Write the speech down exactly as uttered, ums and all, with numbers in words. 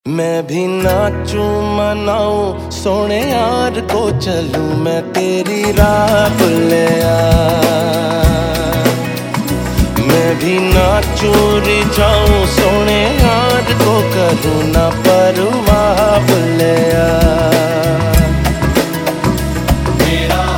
मैं भी नाचूं मनाऊं सोने यार को चलूं मैं तेरी राह भुल्लिया। मैं भी नाचूं रिझाऊं सोने यार को करूं ना परवाह भुल्लिया। मेरा